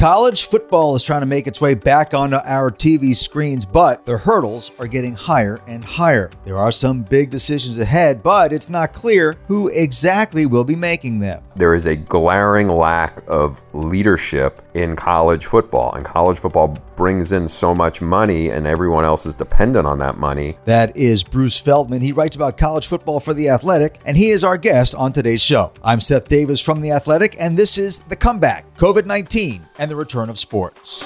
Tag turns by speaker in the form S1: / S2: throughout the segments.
S1: College football is trying to make its way back onto our TV screens, but the hurdles are getting higher and higher. There are some big decisions ahead, but it's not clear who exactly will be making them.
S2: There is a glaring lack of leadership in college football, and college football brings in so much money and everyone else is dependent on that money.
S1: That is Bruce Feldman. He writes about college football for The Athletic, and he is our guest on today's show. I'm Seth Davis from The Athletic, and this is The Comeback, COVID-19 and the Return of Sports.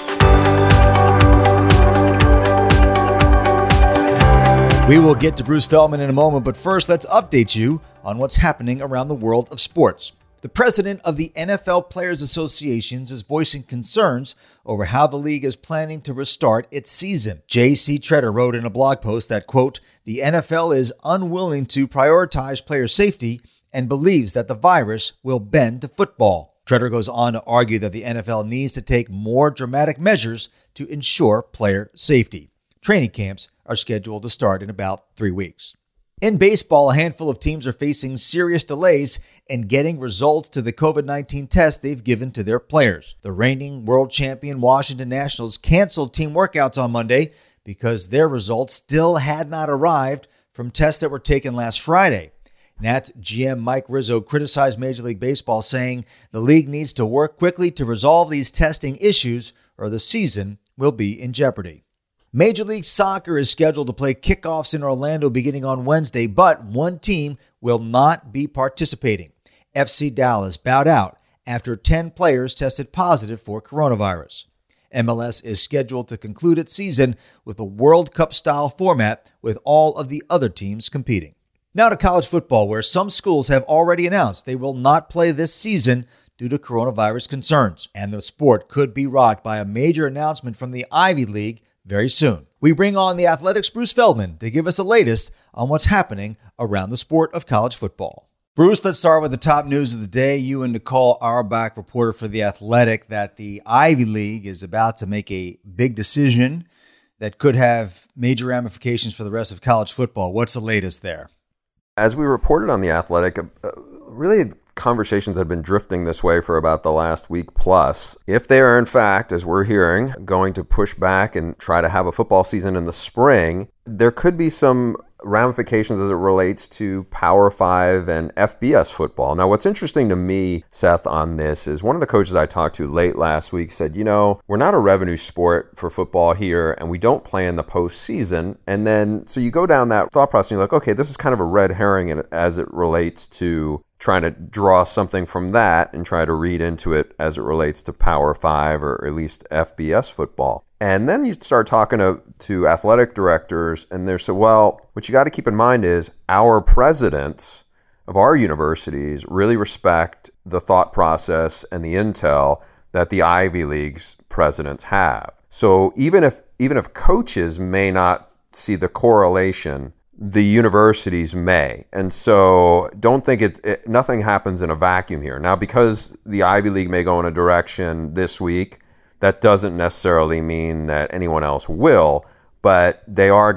S1: We will get to Bruce Feldman in a moment, but first let's update you on what's happening around the world of sports. The president of the NFL Players Associations is voicing concerns over how the league is planning to restart its season. J.C. Tretter wrote in a blog post that, quote, "The NFL is unwilling to prioritize player safety and believes that the virus will bend to football." Tretter goes on to argue that the NFL needs to take more dramatic measures to ensure player safety. Training camps are scheduled to start in about 3 weeks. In baseball, a handful of teams are facing serious delays in getting results to the COVID-19 test they've given to their players. The reigning world champion Washington Nationals canceled team workouts on Monday because their results still had not arrived from tests that were taken last Friday. Nats GM Mike Rizzo criticized Major League Baseball, saying the league needs to work quickly to resolve these testing issues or the season will be in jeopardy. Major League Soccer is scheduled to play kickoffs in Orlando beginning on Wednesday, but one team will not be participating. FC Dallas bowed out after 10 players tested positive for coronavirus. MLS is scheduled to conclude its season with a World Cup-style format with all of the other teams competing. Now to college football, where some schools have already announced they will not play this season due to coronavirus concerns, and the sport could be rocked by a major announcement from the Ivy League very soon. We bring on The Athletic's Bruce Feldman to give us the latest on what's happening around the sport of college football. Bruce, let's start with the top news of the day. You and Nicole Auerbach, reporter for The Athletic, that the Ivy League is about to make a big decision that could have major ramifications for the rest of college football. What's the latest there?
S2: As we reported on The Athletic, really conversations had been drifting this way for about the last week plus. If they are, in fact, as we're hearing, going to push back and try to have a football season in the spring, there could be some ramifications as it relates to Power 5 and FBS football. Now, what's interesting to me, Seth, on this is one of the coaches I talked to late last week said, we're not a revenue sport for football here, and we don't play in the postseason. And then, so you go down that thought process, and you're like, okay, this is kind of a red herring as it relates to trying to draw something from that and try to read into it as it relates to Power 5 or at least FBS football. And then you start talking to athletic directors, and they say, well, what you got to keep in mind is our presidents of our universities really respect the thought process and the intel that the Ivy League's presidents have. So even if coaches may not see the correlation, the universities may. And so don't think nothing happens in a vacuum here. Now, because the Ivy League may go in a direction this week, that doesn't necessarily mean that anyone else will, but they are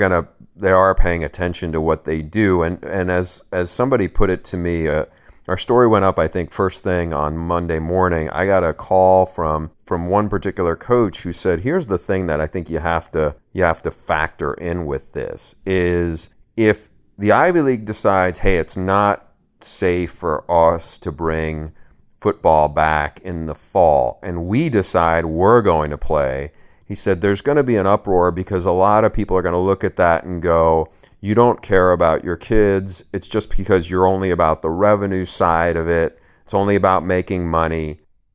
S2: paying attention to what they do. And as somebody put it to me, our story went up, I think, first thing on Monday morning. I got a call from one particular coach who said, here's the thing that I think you have to factor in with this is if the Ivy League decides, hey, it's not safe for us to bring football back in the fall, and we decide we're going to play, he said there's going to be an uproar because a lot of people are going to look at that and go, you don't care about your kids. It's just because you're only about the revenue side of it. It's only about making money.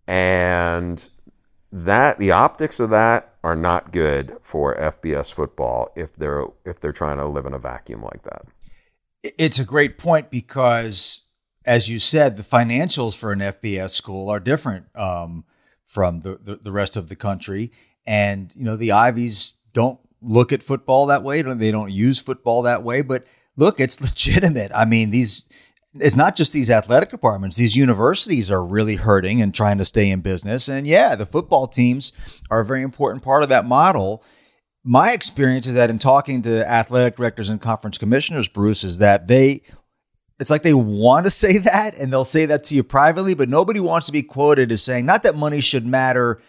S2: And that the optics of that are not good for FBS football if they're trying to live in a vacuum like that.
S1: It's a great point because, as you said, the financials for an FBS school are different from the rest of the country. And, the Ivies don't look at football that way. They don't use football that way. But look, it's legitimate. I mean, it's not just these athletic departments. These universities are really hurting and trying to stay in business. And yeah, the football teams are a very important part of that model. My experience is that in talking to athletic directors and conference commissioners, Bruce, is that it's like they want to say that and they'll say that to you privately, but nobody wants to be quoted as saying, not that money should matter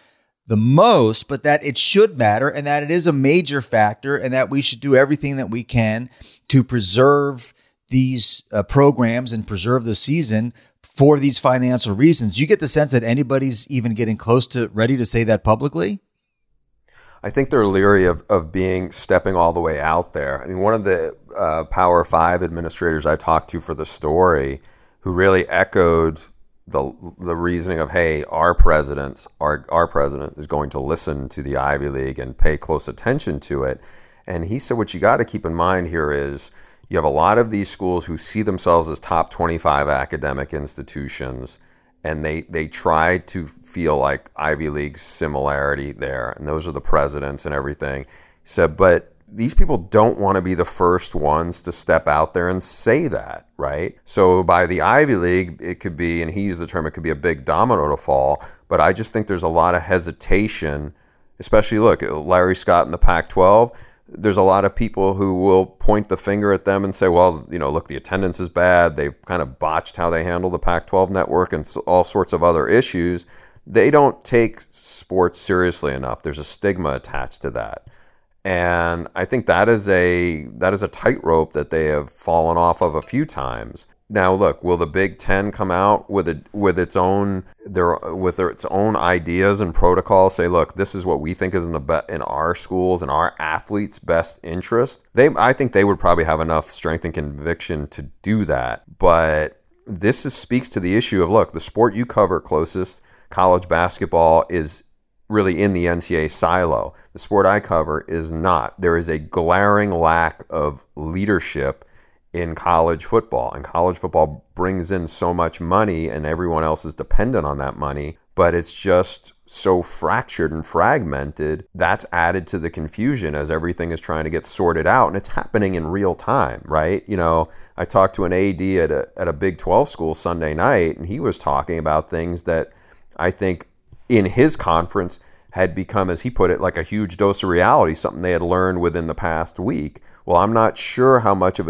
S1: the most, but that it should matter and that it is a major factor and that we should do everything that we can to preserve these programs and preserve the season for these financial reasons. You get the sense that anybody's even getting close to ready to say that publicly?
S2: I think they're leery of stepping all the way out there. I mean, one of the Power 5 administrators I talked to for the story who really echoed the reasoning of, hey, our president is going to listen to the Ivy League and pay close attention to it. And he said, what you got to keep in mind here is you have a lot of these schools who see themselves as top 25 academic institutions, and they try to feel like Ivy League similarity there, and those are the presidents and everything. He said, but these people don't want to be the first ones to step out there and say that, right? So by the Ivy League, it could be, and he used the term, it could be a big domino to fall, but I just think there's a lot of hesitation, especially, look, Larry Scott in the Pac-12, there's a lot of people who will point the finger at them and say, well, look, the attendance is bad. They've kind of botched how they handle the Pac-12 network and all sorts of other issues. They don't take sports seriously enough. There's a stigma attached to that. And I think that is a tightrope that they have fallen off of a few times. Now, look, will the Big Ten come out with its own ideas and protocols? Say, look, this is what we think is in our schools and our athletes' best interest. I think they would probably have enough strength and conviction to do that. But this speaks to the issue of, look, the sport you cover closest, college basketball, is really in the NCAA silo. The sport I cover is not. There is a glaring lack of leadership in college football, and college football brings in so much money and everyone else is dependent on that money, but it's just so fractured and fragmented. That's added to the confusion as everything is trying to get sorted out, and it's happening in real time, right? I talked to an AD at a Big 12 school Sunday night, and he was talking about things that I think in his conference had become, as he put it, like a huge dose of reality, something they had learned within the past week. Well, I'm not sure how much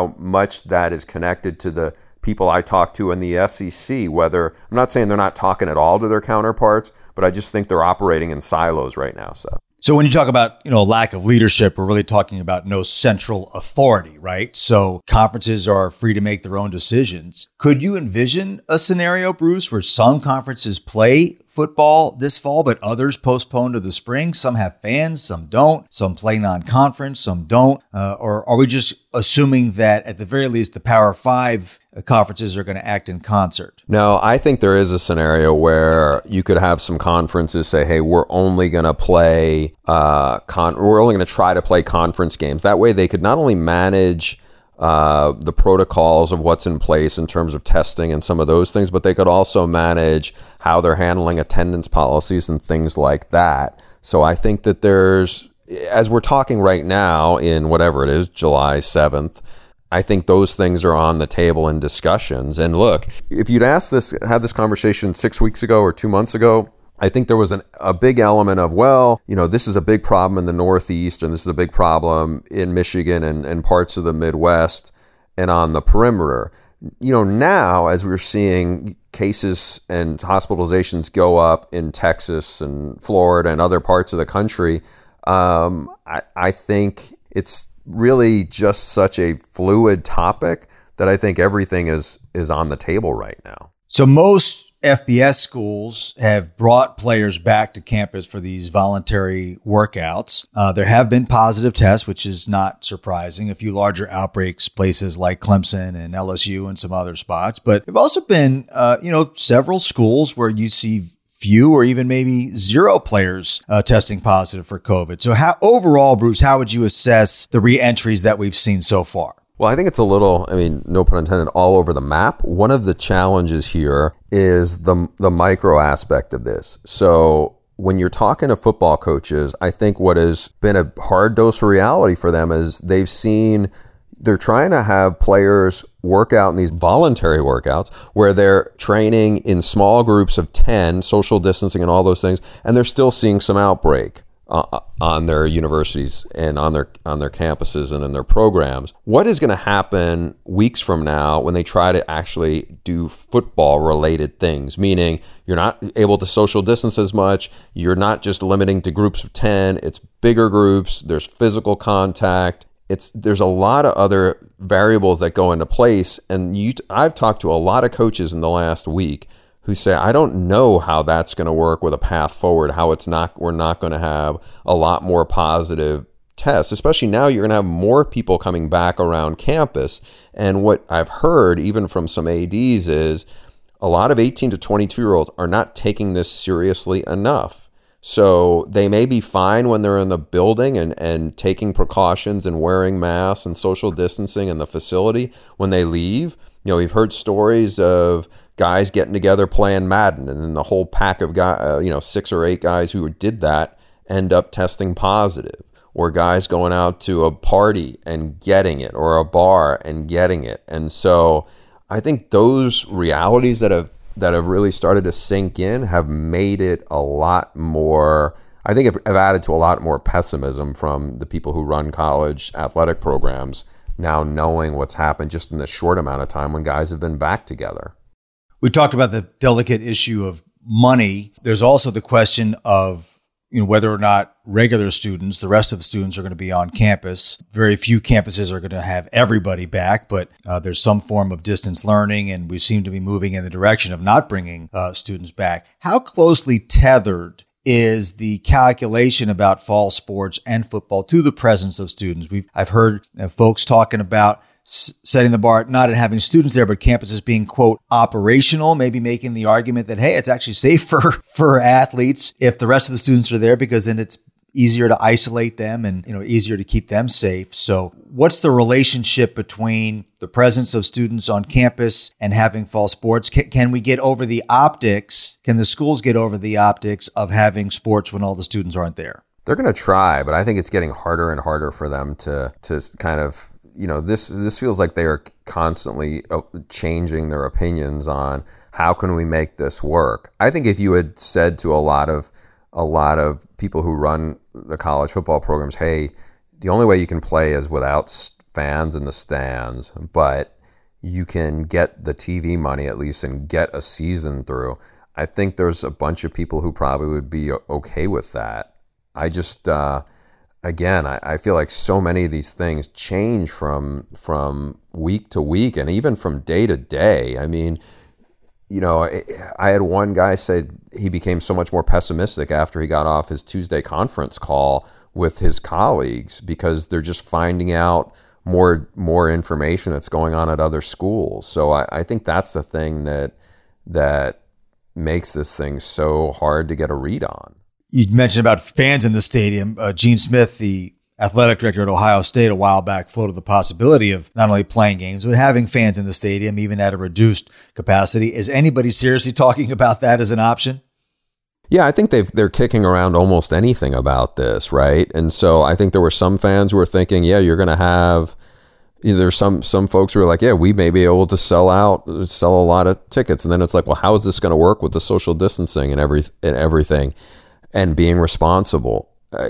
S2: that is connected to the people I talk to in the SEC, whether, I'm not saying they're not talking at all to their counterparts, but I just think they're operating in silos right now.
S1: So when you talk about, lack of leadership, we're really talking about no central authority, right? So conferences are free to make their own decisions. Could you envision a scenario, Bruce, where some conferences play football this fall, but others postpone to the spring? Some have fans, some don't. Some play non-conference, some don't. Or are we just assuming that at the very least the Power 5 conferences are going to act in concert?
S2: No, I think there is a scenario where you could have some conferences say, hey, we're only going to play, we're only going to try to play conference games. That way they could not only manage the protocols of what's in place in terms of testing and some of those things, but they could also manage how they're handling attendance policies and things like that. So I think that as we're talking right now in whatever it is, July 7th, I think those things are on the table in discussions. And look, if you'd had this conversation 6 weeks ago or 2 months ago, I think there was a big element of, this is a big problem in the Northeast and this is a big problem in Michigan and parts of the Midwest and on the perimeter. Now, as we're seeing cases and hospitalizations go up in Texas and Florida and other parts of the country, I think it's really just such a fluid topic that I think everything is on the table right now.
S1: So most FBS schools have brought players back to campus for these voluntary workouts. There have been positive tests, which is not surprising. A few larger outbreaks, places like Clemson and LSU and some other spots. But there have also been, several schools where you see few or even maybe zero players testing positive for COVID. So overall, Bruce, how would you assess the re-entries that we've seen so far?
S2: Well, I think it's a little, no pun intended, all over the map. One of the challenges here is the micro aspect of this. So when you're talking to football coaches, I think what has been a hard dose of reality for them is they're trying to have players work out in these voluntary workouts where they're training in small groups of 10, social distancing and all those things, and they're still seeing some outbreak on their universities and on their campuses and in their programs. What is going to happen weeks from now when they try to actually do football related things? Meaning you're not able to social distance as much. You're not just limiting to groups of 10. It's bigger groups. There's physical contact. There's a lot of other variables that go into place. And I've talked to a lot of coaches in the last week who say, I don't know how that's going to work with a path forward, how we're not going to have a lot more positive tests, especially now you're going to have more people coming back around campus. And what I've heard, even from some ADs, is a lot of 18 to 22-year-olds are not taking this seriously enough. So they may be fine when they're in the building and taking precautions and wearing masks and social distancing in the facility. When they leave, we've heard stories of guys getting together playing Madden, and then the whole pack of guys, 6 or 8 guys who did that end up testing positive, or guys going out to a party and getting it, or a bar and getting it. And so I think those realities that have really started to sink in have made it a lot more, I think have added to a lot more pessimism from the people who run college athletic programs, now knowing what's happened just in the short amount of time when guys have been back together.
S1: We talked about the delicate issue of money. There's also the question of whether or not regular students, the rest of the students, are going to be on campus. Very few campuses are going to have everybody back, but there's some form of distance learning, and we seem to be moving in the direction of not bringing students back. How closely tethered is the calculation about fall sports and football to the presence of students? I've heard folks talking about setting the bar not at having students there, but campuses being, quote, operational, maybe making the argument that, hey, it's actually safer for athletes if the rest of the students are there, because then it's easier to isolate them and easier to keep them safe. So what's the relationship between the presence of students on campus and having fall sports? Can we get over the optics? Can the schools get over the optics of having sports when all the students aren't there?
S2: They're going to try, but I think it's getting harder and harder for them to kind of, this feels like they are constantly changing their opinions on how can we make this work. I think if you had said to a lot of people who run the college football programs, hey, the only way you can play is without fans in the stands, but you can get the TV money at least and get a season through, I think there's a bunch of people who probably would be okay with that. I just, again, I feel like so many of these things change from week to week and even from day to day. I mean, I had one guy say he became so much more pessimistic after he got off his Tuesday conference call with his colleagues because they're just finding out more information that's going on at other schools. So I think that's the thing that makes this thing so hard to get a read on.
S1: You mentioned about fans in the stadium. Gene Smith, the athletic director at Ohio State, a while back floated the possibility of not only playing games, but having fans in the stadium, even at a reduced capacity. Is anybody seriously talking about that as an option?
S2: Yeah, I think they're kicking around almost anything about this, right? And so I think there were some fans who were thinking, yeah, you're going to have, there's some folks who are like, yeah, we may be able to sell a lot of tickets. And then it's like, well, how is this going to work with the social distancing and everything and being responsible?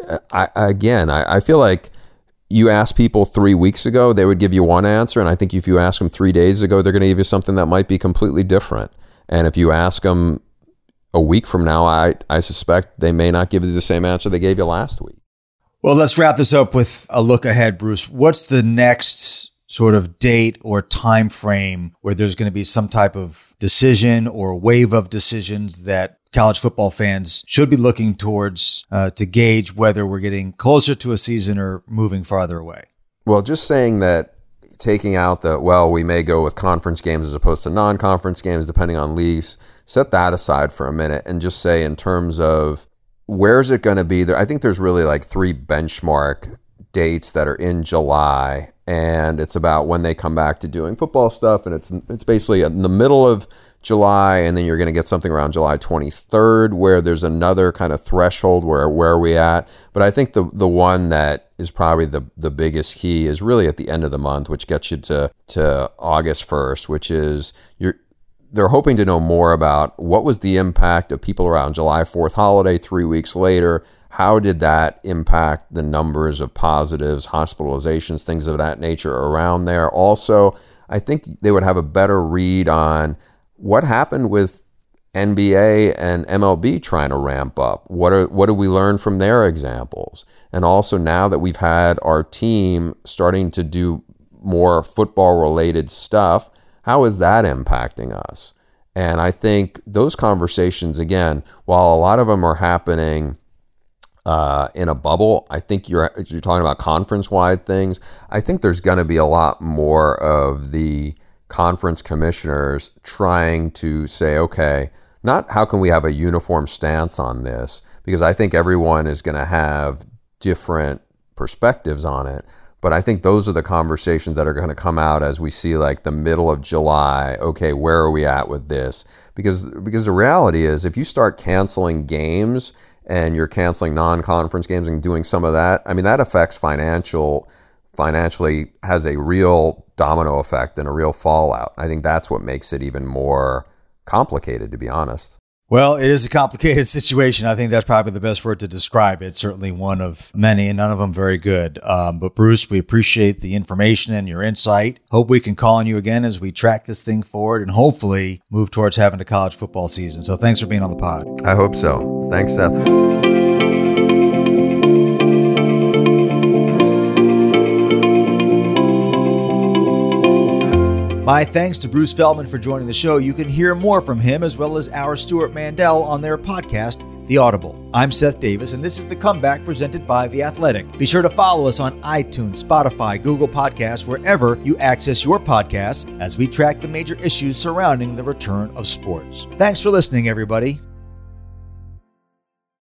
S2: I feel like you ask people 3 weeks ago, they would give you one answer. And I think if you ask them 3 days ago, they're going to give you something that might be completely different. And if you ask them a week from now, I suspect they may not give you the same answer they gave you last week.
S1: Well, let's wrap this up with a look ahead, Bruce. What's the next sort of date or time frame where there's going to be some type of decision or wave of decisions that college football fans should be looking towards to gauge whether we're getting closer to a season or moving farther away?
S2: Well, just saying that, taking out we may go with conference games as opposed to non-conference games depending on leagues, set that aside for a minute and just say in terms of where's it going to be there. I think there's really like 3 benchmark dates that are in July, and it's about when they come back to doing football stuff, and it's basically in the middle of July, and then you're going to get something around July 23rd where there's another kind of threshold where are we at. But I think the one that is probably the biggest key is really at the end of the month, which gets you to August 1st, which is they're hoping to know more about what was the impact of people around July 4th holiday 3 weeks later. How did that impact the numbers of positives, hospitalizations, things of that nature around there? Also, I think they would have a better read on what happened with NBA and MLB trying to ramp up. What do we learn from their examples? And also, now that we've had our team starting to do more football-related stuff, how is that impacting us? And I think those conversations, again, while a lot of them are happening in a bubble, I think you're talking about conference-wide things. I think there's going to be a lot more of the conference commissioners trying to say, okay, not how can we have a uniform stance on this, because I think everyone is going to have different perspectives on it. But I think those are the conversations that are going to come out as we see like the middle of July. Okay, where are we at with this? Because the reality is, if you start canceling games and you're canceling non-conference games and doing some of that, I mean, that affects financially has a real domino effect and a real fallout. I think that's what makes it even more complicated, to be honest.
S1: Well, it is a complicated situation. I think that's probably the best word to describe it. Certainly one of many, and none of them very good. But Bruce, we appreciate the information and your insight. Hope we can call on you again as we track this thing forward and hopefully move towards having a college football season. So thanks for being on the pod.
S2: I hope so. Thanks, Seth.
S1: My thanks to Bruce Feldman for joining the show. You can hear more from him as well as our Stuart Mandel on their podcast, The Audible. I'm Seth Davis, and this is The Comeback presented by The Athletic. Be sure to follow us on iTunes, Spotify, Google Podcasts, wherever you access your podcasts as we track the major issues surrounding the return of sports. Thanks for listening, everybody.